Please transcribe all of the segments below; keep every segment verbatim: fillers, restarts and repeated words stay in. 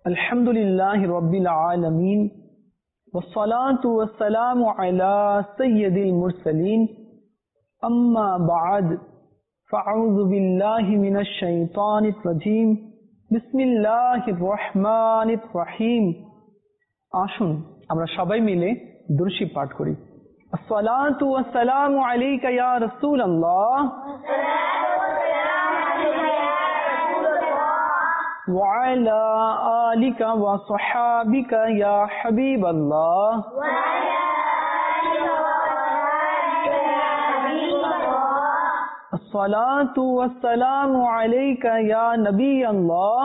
আলহামদুলিল্লাহি রাব্বিল আলামিন ওয়াসসালাতু ওয়াসসালামু আলা সাইয়্যিদিল মুরসালিন আম্মা বা'দ ফাআউযু বিল্লাহি মিনাশ শাইতানির রাজীম বিসমিল্লাহির রহমানির রহিম। আসুন আমরা সবাই মিলে দুরূদ শরীফ পাঠ করি। আসসালাতু ওয়াসসালামু আলাইকা ইয়া রাসূলুল্লাহ وعلى آلك وصحابك يا حبيب الله الصلاة والسلام عليك يا نبي الله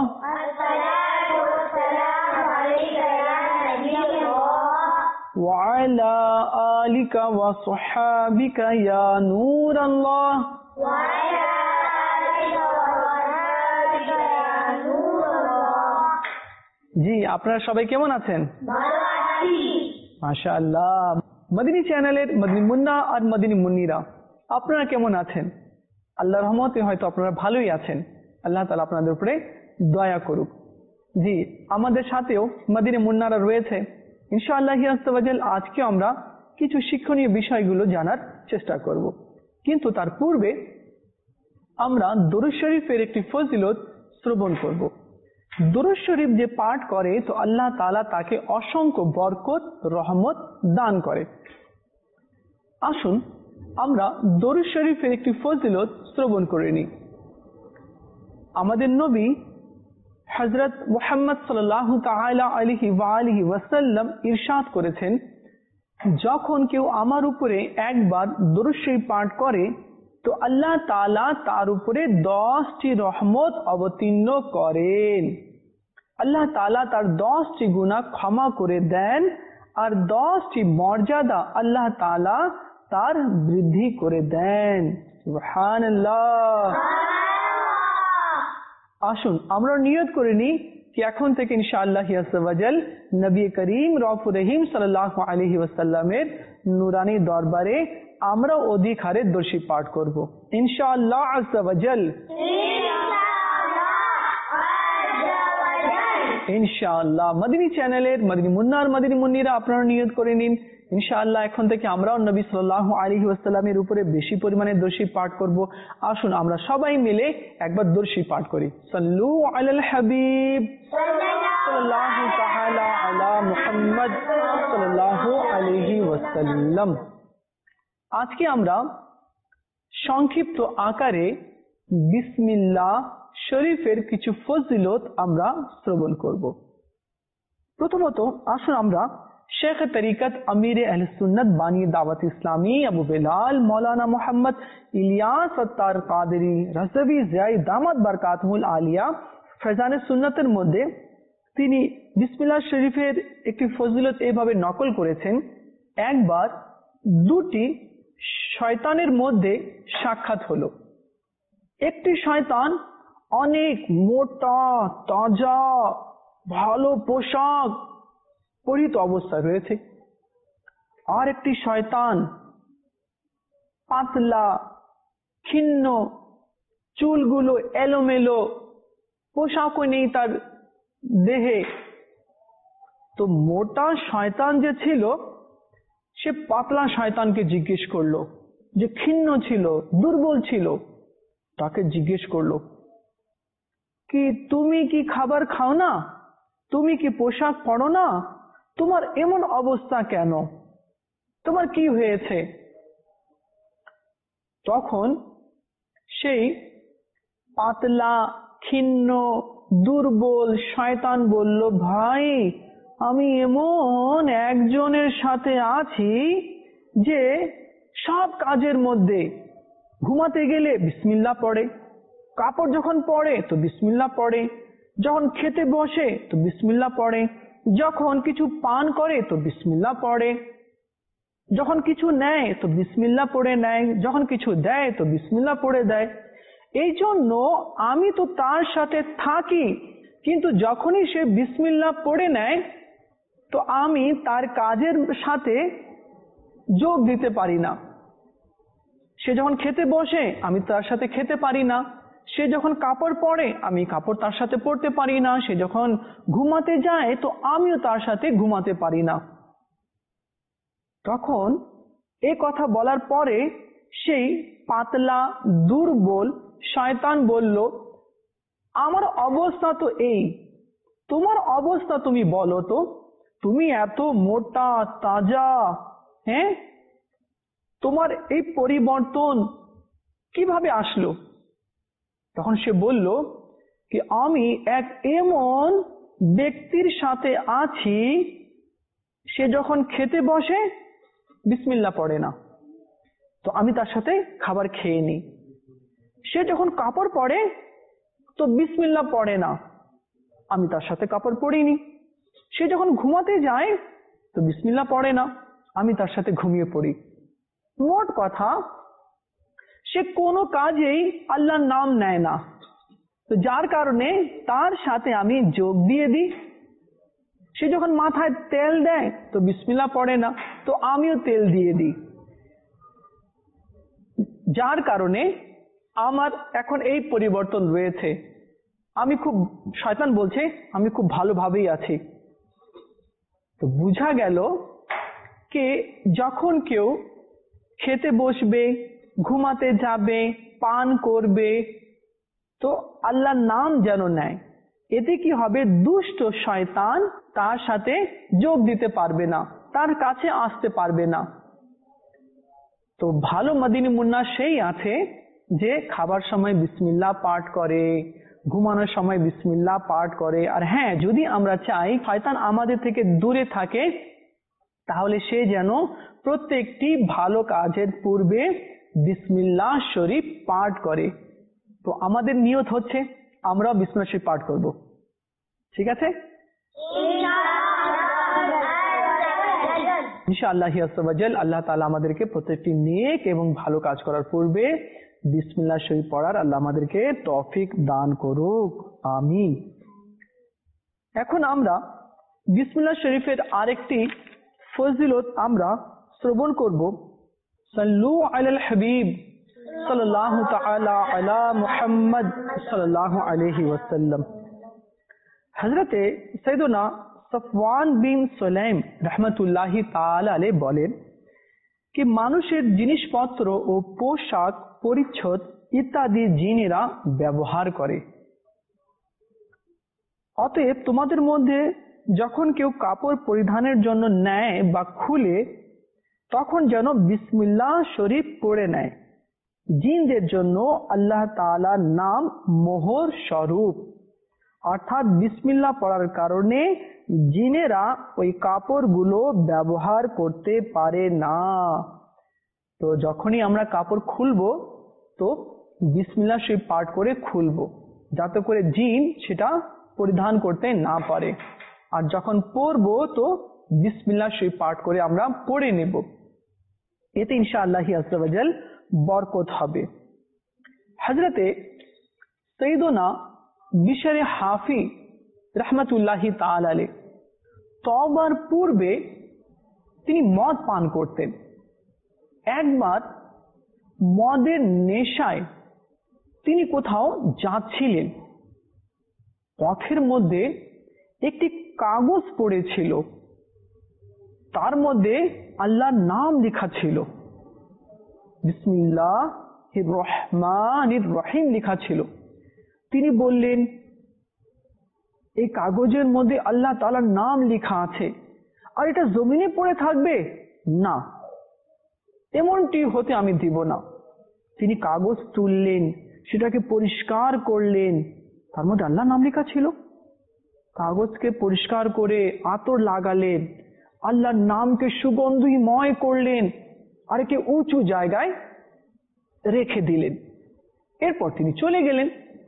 وعلى آلك وصحابك يا نور الله জি, আপনারা সবাই কেমন আছেন? মাশাআল্লাহ। মদিনী চ্যানেলের মদিনী মুন্না আর মদিনী মুন্নিরা আপনারা কেমন আছেন? আল্লাহর রহমতে হয়তো আপনারা ভালোই আছেন। আল্লাহ তাআলা আপনাদের উপরে দয়া করুক। জি, আমাদের সাথেও মদিনী মুন্নারা রয়েছে। ইনশাআল্লাহ আযজা ওয়া জাল আজকে আমরা কিছু শিক্ষণীয় বিষয়গুলো জানার চেষ্টা করব, কিন্তু তার পূর্বে আমরা দরুদ শরীফের একটি ফজিলত শ্রবণ করব। দরুদ শরীফ যে পাঠ করে তো আল্লাহ তাআলা তাকে অসংখ্য বরকত রহমত দান করে। আসুন আমরা দরুদ শরীফের একটি ফজিলত শ্রবণ করে নিই। আমাদের নবী হযরত মুহাম্মদ সাল্লাল্লাহু তাআলা আলাইহি ওয়া আলিহি ওয়াসাল্লাম ইরশাদ করেছেন, যখন কেউ আমার উপরে একবার দরুদ শরীফ পাঠ করে তো আল্লাহ তাআলা তার উপরে দশটি রহমত অবতীর্ণ করেন। আল্লাহ তাআলা তার দশটি গুনাহ ক্ষমা করে দেন আর দশটি মর্যাদা আল্লাহ তাআলা তার বৃদ্ধি করে দেন। সুবহানাল্লাহ। আসুন আমরা নিয়ত করে নিই কি এখন থেকে ইনশাআল্লাহ আযজা ওয়া জাল নবী করিম রাউফুর রহিম সাল্লাল্লাহু আলাইহি ওয়াসাল্লামের নূরানী দরবারে আমরা অধিক হারে দরুদ শরীফ পাঠ করব ইনশাআল্লাহ আযজা ওয়া জাল। ইনশাআল্লাহ মদিনী চ্যানেলের মদিনী মুন্না আর মদিনী মুন্নিরা আপনারা নিয়ত করে নিন ইনশাআল্লাহ এখন থেকে আমরাও নবী সাল্লাল্লাহু আলাইহি ওয়াসাল্লামের উপরে বেশি পরিমাণে দরুদ শরীফ পাঠ করব। আসুন আমরা সবাই মিলে একবার দরুদ শরীফ পাঠ করি। সাল্লু আলাল হাবিব সাল্লাল্লাহু তাআলা আলা মুহাম্মদ সাল্লাল্লাহু আলাইহি ওয়াসাল্লাম। আজকে আমরা সংক্ষিপ্ত আকারে বিসমিল্লাহ শরীফের কিছু ফজিলত আমরা শ্রবণ করব। প্রথমত আসুন আমরা শেখ তরিকত আমির আহলে সুন্নাত বানী দাওয়াত ইসলামী আবু বেলাল মৌলানা মোহাম্মদ ইলিয়াস আত্তার কাদেরী রাজভী জিয়াই দামাত বরকাতুহুল আলিয়া ফয়জানে সুন্নাতের মধ্যে তিনি বিসমিল্লাহ শরীফের একটি ফজিলত এভাবে নকল করেছেন, একবার দুটি শয়তানের মধ্যে সাক্ষাৎ হলো। একটি শয়তান অনেক মোটা তাজা ভালো পোশাক পরিহিত অবস্থায় রয়েছে, আর একটি শয়তান পাতলা ক্ষীণ চুলগুলো এলোমেলো, পোশাকও নেই তার দেহে। তো মোটা শয়তান যে ছিল সে পাতলা শয়তানকে জিজ্ঞেস করলো, যে ক্ষীণ ছিল দুর্বল ছিল, তাকে জিজ্ঞেস করলো কি তুমি কি খাবার খাও না, তুমি কি পোশাক পরো না, তোমার এমন অবস্থা কেন, তোমার কি হয়েছে? তখন সেই পাতলা ক্ষীণ দুর্বল শয়তান বলল, ভাই আমি এমন একজনের সাথে আছি যে সব কাজের মধ্যে ঘুমাতে গেলে বিসমিল্লাহ পড়ে, কাপড় যখন পরে তো বিসমিল্লাহ পড়ে, যখন খেতে বসে তো বিসমিল্লাহ পড়ে, যখন কিছু পান করে তো বিসমিল্লাহ পড়ে, যখন কিছু নেয় তো বিসমিল্লাহ পড়ে নেয়, যখন কিছু দেয় তো বিসমিল্লাহ পড়ে দেয়। এই জন্য আমি তো তার সাথে থাকি, কিন্তু যখনই সে বিসমিল্লাহ পড়ে নেয় তো আমি তার কাজের সাথে যোগ দিতে পারি না। সে যখন খেতে বসে আমি তার সাথে খেতে পারি না, সে যখন কাপড় পরে আমি কাপড় তার সাথে পরতে পারি না, সে যখন ঘুমাতে যায় তো আমিও তার সাথে ঘুমাতে পারি না। তখন এ কথা বলার পরে সেই পাতলা দুর্বল শয়তান বলল, আমার অবস্থা তো এই, তোমার অবস্থা তুমি বলো তো, তুমি এত মোটা তাজা, হ্যাঁ, তোমার এই পরিবর্তন কিভাবে আসলো? তখন সে বলল কি আমি এক এমন ব্যক্তির সাথে আছি, সে যখন খেতে বসে বিসমিল্লাহ পড়ে না, তো আমি তার সাথে খাবার খেয়ে নিই। সে যখন কাপড় পরে তো বিসমিল্লাহ পড়ে না, আমি তার সাথে কাপড় পরিনি। সে যখন ঘুমাতে যায় তো বিসমিল্লাহ পড়ে না, আমি তার সাথে ঘুমিয়ে পড়ি। মোট কথা সে কোনো কাজেই আল্লাহর নাম নেয় না, তো যার কারণে তার সাথে আমি যোগ দিয়ে দিই। সে যখন মাথায় তেল দেয় তো বিসমিল্লাহ পড়ে না, তো আমিও তেল দিয়ে দিই। যার কারণে আমার এখন এই পরিবর্তন রয়েছে। আমি খুব, শয়তান বলছে আমি খুব ভালোভাবেই আছি। তো বোঝা গেল যে যখন কেউ খেতে বসবে, ঘুমাতে যাবে, পান করবে, তো আল্লাহর নাম যেন নেয়। এতে কি হবে, দুষ্ট শয়তান তার সাথে যোগ দিতে পারবে না, তার কাছে আসতে পারবে না। তো ভালো মদিনী মুন্না সেই আছে যে খাবার সময় বিসমিল্লাহ পাঠ করে, ঘুমানোর সময় বিসমিল্লাহ পাঠ করে। আর হ্যাঁ, যদি আমরা চাই শয়তান আমাদের থেকে দূরে থাকে, তাহলে সে যেন প্রত্যেকটি ভালো কাজের পূর্বে বিসমিল্লাহ শরীফ পাঠ করে। তো আমাদের নিয়ত হচ্ছে আমরা বিসমিল্লাহ শরীফ পাঠ করব, ঠিক আছে? ইনশাআল্লাহ আস্তাগফিরুল্লাহ, আল্লাহ তাআলা আমাদেরকে প্রত্যেকটি নেক এবং ভালো কাজ করার পূর্বে বিসমিল্লাহ শরীফ পড়ার আল্লাহ আমাদেরকে তৌফিক দান করুক, আমিন। এখন আমরা বিসমিল্লাহ শরীফের আরেকটি ফজিলত আমরা শ্রবণ করব। সাল্লু আলাল হাবিব সাল্লাল্লাহু তাআলা আলা মুহাম্মদ সাল্লাল্লাহু আলাইহি ওয়াসাল্লাম। হযরতে সাইয়েদনা সফওয়ান বিন সুলাইম রাহমাতুল্লাহি তাআলা আলাইহি বলেন কি মানুষের জিনিসপত্র ও পোশাক পরিচ্ছদ ইত্যাদি জিনেরা ব্যবহার করে। অতএব তোমাদের মধ্যে যখন কেউ কাপড় পরিধানের জন্য নেয় বা খুলে, তখন যেন বিসমিল্লাহ শরীফ পড়ে নেয়। জিনদের জন্য আল্লাহ তাআলার নাম মোহর স্বরূপ, অর্থাৎ বিসমিল্লাহ পড়ার কারণে জিনেরা ওই কাপড়গুলো ব্যবহার করতে পারে না। তো যখনই আমরা কাপড় খুলবো তো বিসমিল্লাহ শরীফ পাঠ করে খুলবো, যাতে করে জিন সেটা পরিধান করতে না পারে। আর যখন পরবো তো বিসমিল্লাহ শরীফ পাঠ করে আমরা পড়ে নেব, এতে ইনশাআল্লাহ আযজা ওয়া জাল বরকত হবে। হযরতে সাইয়েদনা বিশর হাফি রাহমাতুল্লাহি তাআলা আলাইহি তওবার পূর্বে তিনি মদ পান করতেন। একবার মদের নেশায় তিনি কোথাও যাচ্ছিলেন, পথের মধ্যে একটি কাগজ পড়েছিল, তার মধ্যে আল্লাহর নাম লেখা ছিল, বিসমিল্লাহির রহমানির রহিম লেখা ছিল। তিনি বললেন, এই কাগজের মধ্যে আল্লাহ তাআলার নাম লেখা আছে, আর এটা জমিনে পড়ে থাকবে না, এমনটি হতে আমি দিব না। তিনি কাগজ তুললেন, সেটাকে পরিষ্কার করলেন, তার মধ্যে আল্লাহর নাম লেখা ছিল। কাগজকে পরিষ্কার করে আতর লাগালেন, আল্লাহর নামকে সুগন্ধিময় করলেন, আর একে উঁচু জায়গায় রেখে দিলেন। এরপর তিনি চলে গেলেন।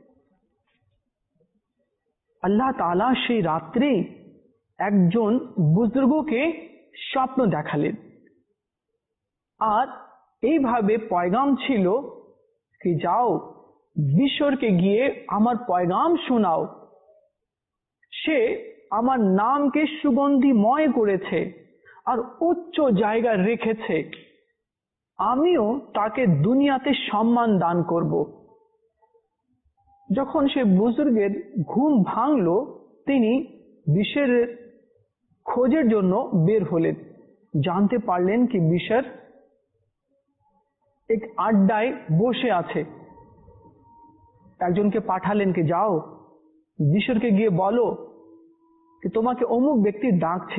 আল্লাহ তাআলা সেই রাত্রে একজন বুজুর্গকে স্বপ্ন দেখালেন, আর এইভাবে পয়গাম ছিল কি যাও বিশরকে গিয়ে আমার পয়গাম শোনাও, সে আমার নামকে সুগন্ধিময় করেছে আর উচ্চ জায়গায় রেখেছে, আমিও তাকে দুনিয়াতে সম্মান দান করব। যখন সে বুজুর্গের ঘুম ভাঙলো, তিনি বিশের খোঁজের জন্য বের হলেন। জানতে পারলেন কি বিশের এক আড্ডায় বসে আছে। একজনকে পাঠালেন কি যাও বিশরকে গিয়ে বলো কি তোমাকে অমুক ব্যক্তি ডাকছে।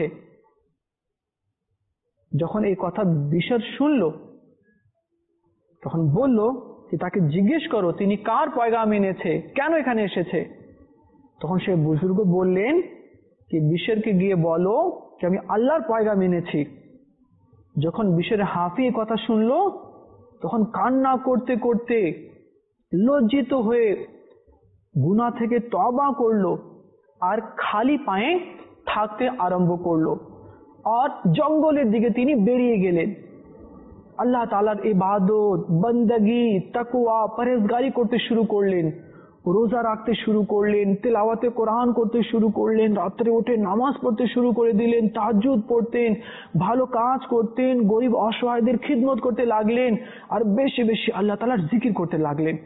যখন এই কথা বিশর শুনলো, তখন বলল যে তাকে জিজ্ঞেস করো তিনি কার পয়গাম এনেছে, কেন এখানে এসেছে। তখন সে বুজুর্গ বললেন যে বিশরকে গিয়ে বলো যে আমি আল্লাহর পয়গাম এনেছি। যখন বিশর হাফি এই কথা শুনলো, তখন কান্না করতে করতে লজ্জিত হয়ে গুনাহ থেকে তওবা করলো আর খালি পায়ে থাকতে আরম্ভ করলো আর জঙ্গলের দিকে তিনি বেরিয়ে গেলেন। আল্লাহ তাআলার ইবাদত, বندگی, তাকওয়া, পরহেজগারি করতে শুরু করলেন, রোজা রাখতে শুরু করলেন, তিলাওয়াতে কোরআন করতে শুরু করলেন, রাত্রে উঠে নামাজ পড়তে শুরু করে দিলেন, তাহাজ্জুদ পড়তেন, ভালো কাজ করতেন, গরিব অসহায়দের খিদমত করতে লাগলেন আর বেশি বেশি আল্লাহ তাআলার জিকির করতে লাগলেন।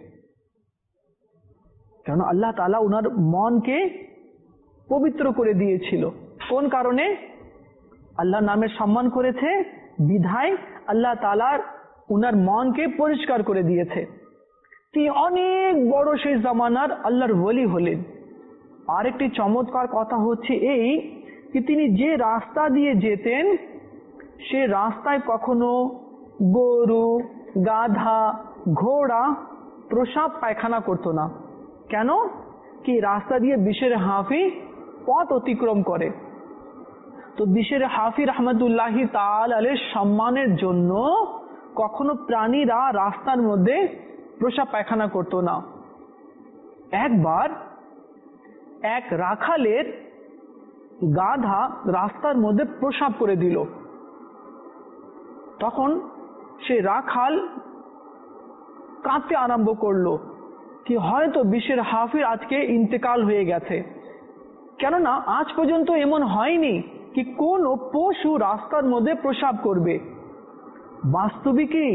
কারণ আল্লাহ তাআলা ওনার মনকে পবিত্র করে দিয়েছিল। কোন কারণে? আল্লাহ নামের সম্মান করেছে বিধায় আল্লাহ তাআলা ওনার মনকে পরিষ্কার করে দিয়েছে। তিনি অনেক বড় সেই জামানার আল্লাহর ওলি হলেন। আরেকটি চমৎকার কথা হচ্ছে এই যে তিনি যে রাস্তা দিয়ে যেতেন সে রাস্তায় কখনো গরু, গাধা, ঘোড়া প্রসাব পায়খানা করতো না। কেন? কি রাস্তা দিয়ে বিশের হাফি পথ অতিক্রম করে। তো বিশের হাফি রহমতুল্লাহি তাআলা আলাইহির সম্মানের জন্য কখনো প্রাণীরা রাস্তার মধ্যে প্রসাব পায়খানা করতো না। একবার এক রাখালের গাধা রাস্তার মধ্যে প্রসাব করে দিল। তখন সে রাখাল কাঁদতে আরম্ভ করলো কি হয়তো বিশের হাফির আজকে ইন্তেকাল হয়ে গেছে। কেননা আজ পর্যন্ত এমন হয়নি কি কোন পশু রাস্তার মধ্যে প্রসাব করবে। বাস্তবিকই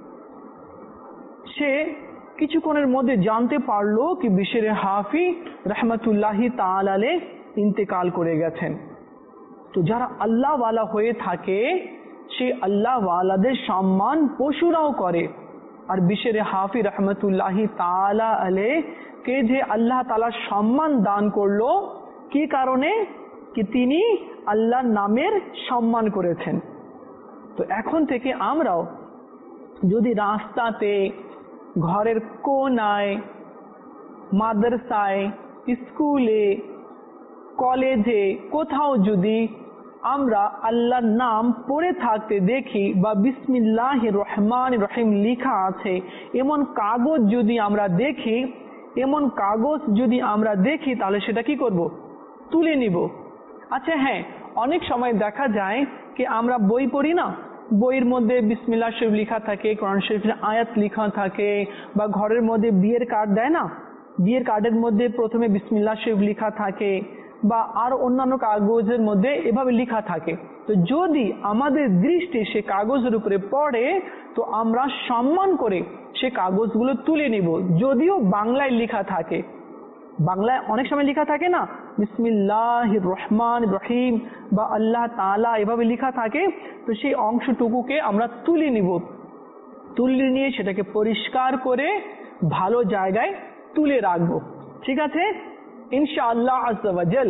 সে কিছুক্ষণের মধ্যে জানতে পারলো কি বিশের হাফি রহমতুল্লাহি তাআলা আলাইহি ইন্তেকাল করে গেছেন। তো যারা আল্লাহ ওয়ালা হয়ে থাকে সে আল্লাহ ওয়ালাদের সম্মান পশুরাও করে। আর বিশের হাফি রহমতুল্লাহি তাআলা আলাইহি কে যে আল্লাহ তাআলা সম্মান দান করলো, কি কারণে? কি তিনি আল্লাহর নামের সম্মান করেছেন। তো এখন থেকে আমরাও যদি রাস্তাতে, ঘরের কোনায়, মাদ্রাসায়, স্কুলে, কলেজে কোথাও যদি আমরা আল্লাহর নাম পড়ে থাকতে দেখি বা বিসমিল্লাহির রহমানির রহিম লেখা আছে এমন কাগজ যদি আমরা দেখি, এমন কাগজ যদি আমরা দেখি তাহলে সেটা কি করব? তুলে নিব। আচ্ছা হ্যাঁ, অনেক সময় দেখা যায় কি আমরা বই পড়ি না, বইয়ের মধ্যে বিসমিল্লাহ শরীফ লেখা থাকে, কোরআন শরীফের আয়াত লেখা থাকে, বা ঘরের মধ্যে বিয়ের কার্ড দেয় না, বিয়ের কার্ডের মধ্যে প্রথমে বিসমিল্লাহ শরীফ লেখা থাকে বা আর অন্যান্য কাগজের মধ্যে এভাবে লেখা থাকে। তো যদি আমাদের দৃষ্টি সে কাগজের উপরে পড়ে তো আমরা সম্মান করে সে কাগজগুলো তুলে নিব, যদিও বাংলায় লেখা থাকে। বাংলায় অনেক সময় লেখা থাকে না বিসমিল্লাহির রহমানির রহিম বা আল্লাহ তাআলা এভাবে লেখা থাকে, তো সেই অংশটুকুকে আমরা তুলে নিব। তুলে নিয়ে সেটাকে পরিষ্কার করে ভালো জায়গায় তুলে রাখবো। ঠিক আছে? ইনশাআল্লাহ আজ্জা ওয়া জাল,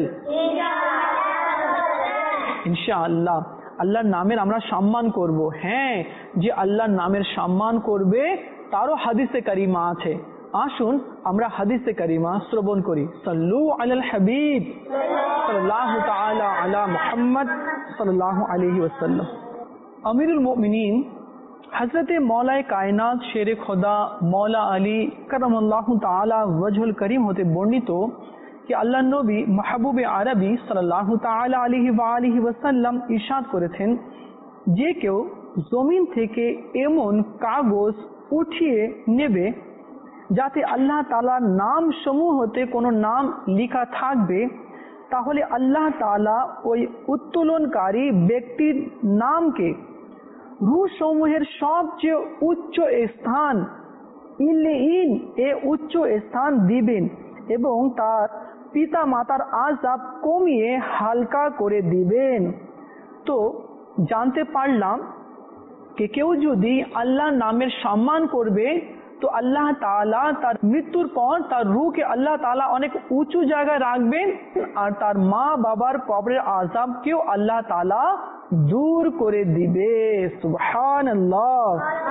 ইনশাআল্লাহ আল্লাহর নামের আমরা সম্মান করব। হ্যাঁ, যে আল্লাহর নামের সম্মান করবে তারও হাদিসে কারিমা আছে। আসুন আমরা হাদিসে কারিমা শ্রবণ করি। সাল্লু আলাল হাবিব সাল্লাল্লাহু তাআলা আলা মুহাম্মদ সাল্লাল্লাহু আলাইহি ওয়াসাল্লাম। আমিরুল মুমিনিন হযরতে মৌলায়ে কায়নাত শেরে খোদা মৌলা আলী কারামাল্লাহু তাআলা ওয়াজহুল করিম হতে বর্ণিত कि আল্লাহ নবী মাহবুবে আরবি সাল্লাল্লাহু তাআলা আলাইহি ওয়া আলিহি ওয়াসাল্লাম ইরশাদ করেছেন, যে কেউ জমিন থেকে এমন কাগজ উঠিয়ে নেবে যাতে আল্লাহ তাআলার নাম সমূহ হতে কোনো নাম লেখা থাকবে, তাহলে আল্লাহ তাআলা ওই উত্তোলনকারী ব্যক্তির নামকে রূহ সমূহের সবচেয়ে উচ্চ স্থান ইল্লিয়িন এ উচ্চ স্থান দিবেন এবং তার পিতা মাতার আযাব কমিয়ে হালকা করে দিবেন। তো জানতে পারলাম যে কেউ যদি আল্লাহ নামের সম্মান করবে তো আল্লাহ তাআলা তার মৃত্যুর পর তার রূহকে আল্লাহ তাআলা অনেক উঁচু জায়গায় রাখবেন, আর তার মা বাবার কবরের আযাবকেও আল্লাহ তাআলা দূর করে দিবে। সুবহানাল্লাহ।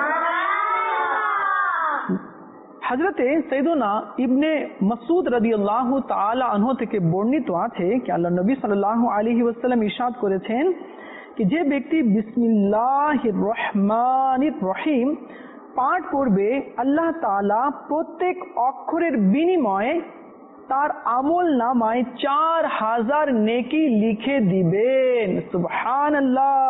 হযরতে সাইয়্যিদুনা ইবনে মাসউদ রাদিয়াল্লাহু তাআলা আনহু থেকে বর্ণিত আছে কি আল্লাহ নবী সাল্লাল্লাহু আলাইহি ওয়াসাল্লাম ইরশাদ করেছেন कि যে ব্যক্তি বিসমিল্লাহির রহমানির রহিম পাঠ করবে আল্লাহ তাআলা প্রত্যেক অক্ষরের বিনিময়ে তার আমল নামায় চার হাজার নেকি লিখে দিবেন। সুবহানাল্লাহ।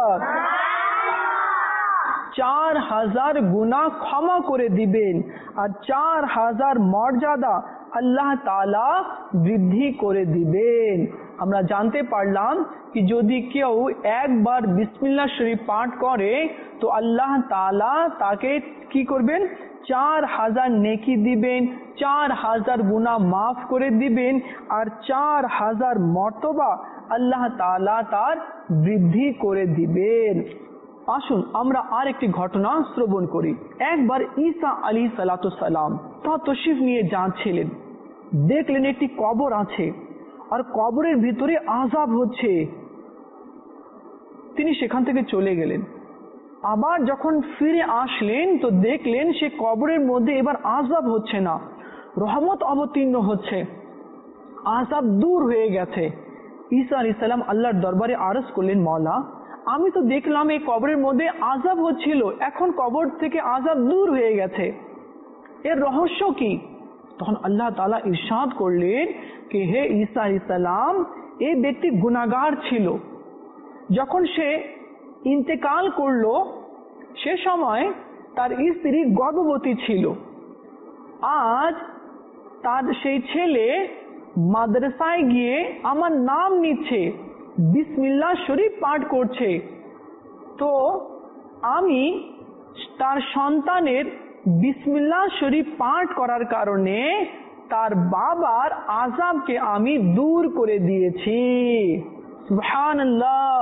চার হাজার গুনাহ ক্ষমা করে দিবেন আর চার হাজার মর্যাদা আল্লাহ তাআলা বৃদ্ধি করে দিবেন। আমরা জানতে পারলাম কি যদি কেউ একবার বিসমিল্লাহ শরীফ পাঠ করে তো আল্লাহ তাআলা তাকে কি করবেন, চার হাজার নেকি দিবেন, চার হাজার গুনাহ মাফ করে দিবেন আর চার হাজার মর্তবা আল্লাহ তাআলা তার বৃদ্ধি করে দিবেন। আসুন আমরা আর একটি ঘটনা শ্রবণ করি। একবার ঈসা আলাইহিস সালাম তা তশরিফ নিয়ে যাচ্ছিলেন, দেখলেন একটি কবর আছে আর কবরের ভিতরে আযাব হচ্ছে। তিনি সেখান থেকে চলে গেলেন। আবার যখন ফিরে আসলেন তো দেখলেন সে কবরের মধ্যে এবার আযাব হচ্ছে না, রহমত অবতীর্ণ হচ্ছে, আযাব দূর হয়ে গেছে। ঈসা আলাইহিস সালাম আল্লাহর দরবারে আরজ করলেন, মওলা আমি তো দেখলাম এই কবরের মধ্যে আযাব হচ্ছিল, এখন কবর থেকে আযাব দূর হয়ে গেছে, এর রহস্য কি? তখন আল্লাহ তাআলা ইরশাদ করলেন कि হে ঈসা আলাইহিস সালাম, এই ব্যক্তি গুনাহগার ছিল, যখন সে ইন্তেকাল করলো সে সময় তার স্ত্রী গর্ভবতী ছিল। আজ তার সেই ছেলে মাদ্রাসায় গিয়ে আমার নাম নিচ্ছে, বিসমিল্লাহ শরীফ পাঠ করছে, তো আমি তার সন্তানের বিসমিল্লাহ শরীফ পাঠ করার কারণে তার বাবার আযাবকে আমি দূর করে দিয়েছি। সুবহানাল্লাহ।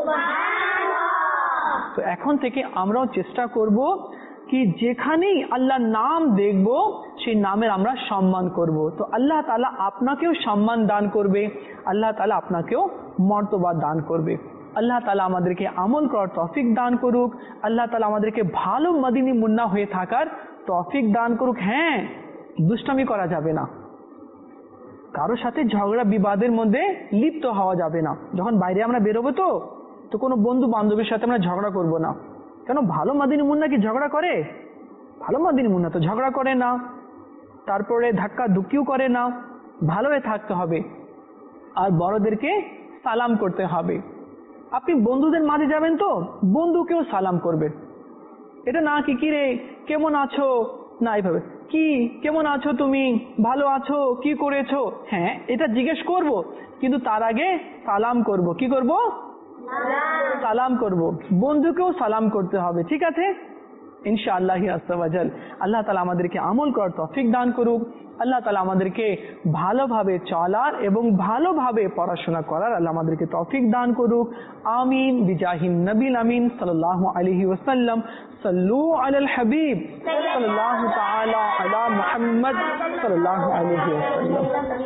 তো এখন থেকে আমরাও চেষ্টা করব কি যেখানেই আল্লাহর নাম দেখব সেই নামের আমরা সম্মান করব। তো আল্লাহ তাআলা আপনাকেও সম্মান দান করবে, আল্লাহ তাআলা আপনাকেও মর্তবা দান করবে। আল্লাহ তাআলা আমাদেরকে আমল করার তৌফিক দান করুক, আল্লাহ তাআলা আমাদেরকে ভালো মদিনী মুন্না হয়ে থাকার তৌফিক দান করুক। হ্যাঁ, দুষ্টামি করা যাবে না, কারোর সাথে ঝগড়া বিবাদের মধ্যে লিপ্ত হওয়া যাবে না। যখন বাইরে আমরা বেরোবো তো তো কোনো বন্ধু বান্ধবের সাথে আমরা ঝগড়া করব না। কেন, ভালো মদিনী মুন্না কি ঝগড়া করে? ভালো মদিনী মুন্না তো ঝগড়া করে না, তারপরে ধাক্কা ধুকিও করে না। ভালো হয়ে থাকতে হবে আর বড়দেরকে সালাম করতে হবে। আপনি বন্ধুদের মাঝে যাবেন তো বন্ধুকেও সালাম করবেন। এটা না কি কিরে কেমন আছো, না এইভাবে কি কেমন আছো তুমি, ভালো আছো, কি করেছো, হ্যাঁ এটা জিজ্ঞেস করব, কিন্তু তার আগে সালাম করব। কি করব? সালাম করব। বন্ধুকেও সালাম করতে হবে, ঠিক আছে? ইনশাআল্লাহ আযজা ওয়া জাল। আল্লাহ তাআলা আমাদেরকে আমল করার তৌফিক দান করুক, আল্লাহ তাআলা আমাদেরকে ভালোভাবে চলার এবং ভালোভাবে পড়াশোনা করার আল্লাহ আমাদেরকে তৌফিক দান করুক। আমিন বিজাহিন নবীল আমিন সাল্লাল্লাহু আলাইহি ওয়াসাল্লাম। সাল্লু আলাল হাবিব সাল্লাল্লাহু তাআলা আলা মুহাম্মদ সাল্লাল্লাহু আলাইহি ওয়াসাল্লাম।